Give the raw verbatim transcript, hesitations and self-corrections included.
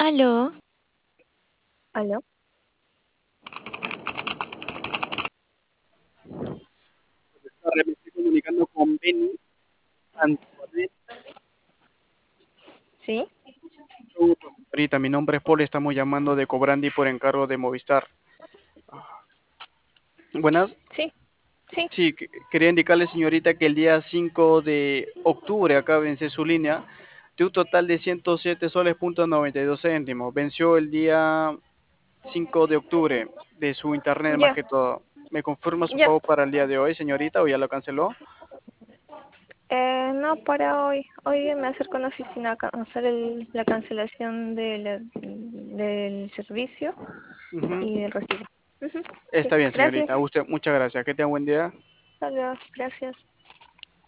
Aló, ¿Aló? Tarde, me estoy comunicando con Beni Antoine. ¿Sí? Ahorita, mi nombre es Paul, estamos llamando de Cobrandi por encargo de Movistar. Buenas, Sí, sí. sí, que- quería indicarle, señorita, que el día cinco de octubre acá vence su línea de un total de ciento siete soles punto noventa y dos céntimos. Venció el día cinco de octubre de su internet más Ya, que todo. ¿Me confirma su ya. pago para el día de hoy, señorita, o ya lo canceló? Eh, no, para hoy. Hoy me acerco a la oficina a ca- a hacer el- la cancelación del, del servicio Ujú. y del recibo. Ujú. Sí, Está bien, gracias. señorita. A usted, muchas gracias. Que tenga buen día. Adiós, gracias.